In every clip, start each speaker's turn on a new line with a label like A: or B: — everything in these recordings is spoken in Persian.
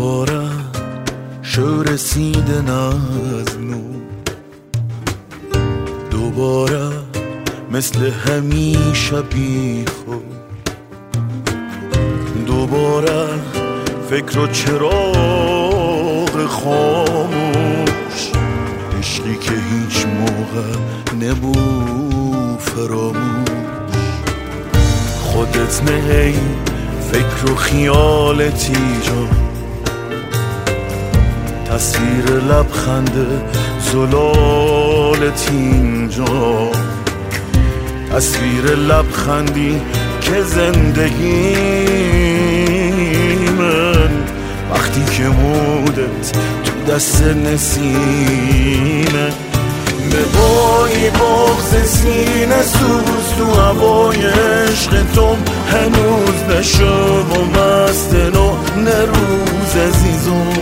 A: دوباره شو رسیدن از نو، دوباره مثل همیشه بی خود، دوباره فکر و چراغ خاموش، عشقی که هیچ موقع نبود فراموش. خودت نه فکر و خیالتی جا، تصویر لبخند زلالت اینجا، تصویر لبخندی که زندگی من وقتی که مودت تو دست نسیمه. بایی بغز سینه سوز تو هوای عشق توم، هنوز نشو و مست نو نروز عزیزم.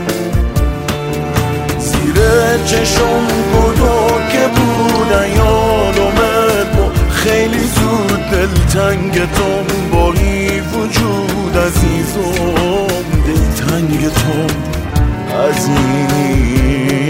A: زیر چشم بودو که بودن یادمت با خیلی زود دلتنگتم با این وجود عزیزم، دلتنگتم عزیزم.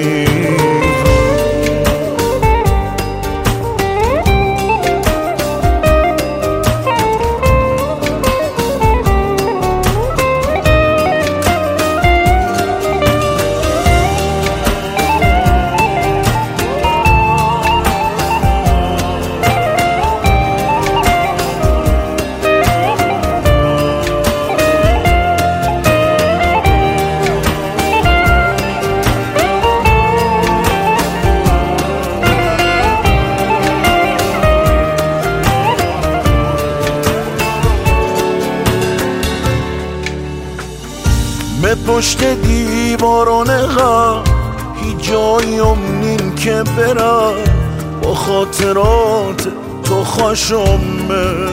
A: به پشت دیواران غم هیچ جاییم نیم که برم، با خاطرات تو خوشمه.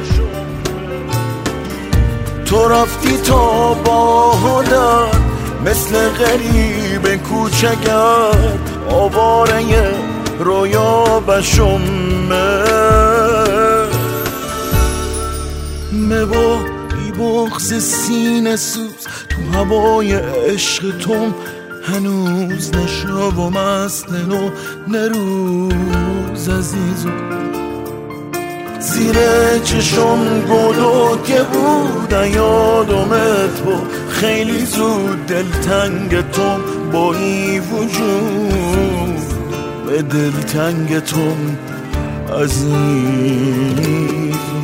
A: تو رفتی تا باهدن مثل غریب کوچگر، آواره رویا بشمه. با بغز سینه سوز تو هوای عشق توم، هنوز نشو و مست نو نروز عزیزم. زیر چشم گلو که بودن یادمت با خیلی زود دلتنگتم با این وجود، به دلتنگتم عزیزم.